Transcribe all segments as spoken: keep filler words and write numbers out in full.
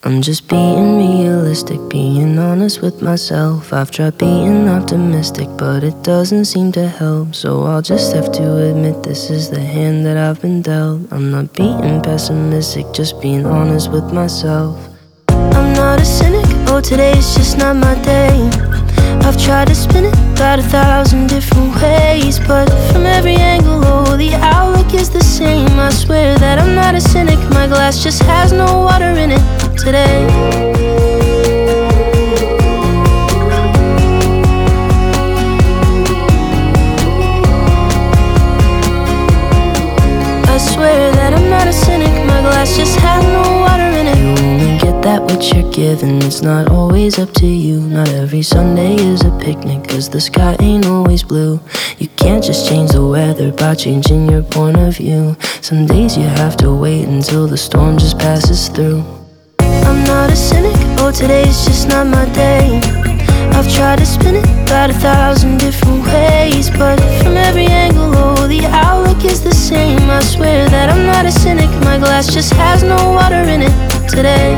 I'm just being realistic, being honest with myself. I've tried being optimistic, but it doesn't seem to help. So I'll just have to admit this is the hand that I've been dealt. I'm not being pessimistic, just being honest with myself. I'm not a cynic, oh today's just not my day. I've tried to spin it about a thousand different ways, but from every angle, oh, the outlook is the same. I swear that I'm not a cynic, my glass just has no water in it today. I swear that I'm not a cynic, my glass just has no water in it. You only get that what you're given, it's not always up to you. Not every Sunday is a picnic, cause the sky ain't always blue. You can't just change the weather by changing your point of view. Some days you have to wait until the storm just passes through. I'm not a cynic, oh today's just not my day. I've tried to spin it about a thousand different ways, but from every angle, oh, the outlook is the same. I swear that I'm not a cynic, my glass just has no water in it today.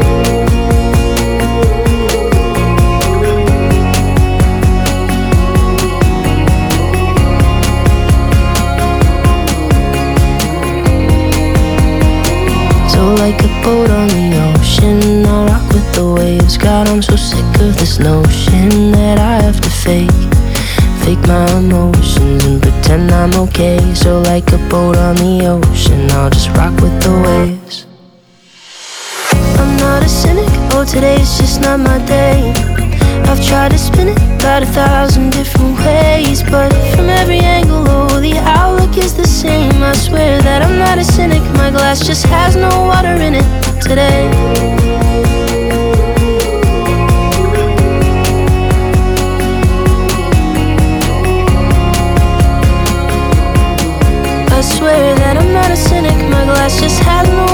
So like a boat on the ocean, I rock with the waves. God, I'm so sick of this notion that I have to fake Fake my emotions and pretend I'm okay. So like a boat on the ocean, I'll just rock with the waves. I'm not a cynic, oh today's just not my day. I've tried to spin it about a thousand different ways, but from every angle, oh, the outlook is the same. I swear that I'm not a cynic, my glass just has no water in it today. I swear that I'm not a cynic, my glass just has no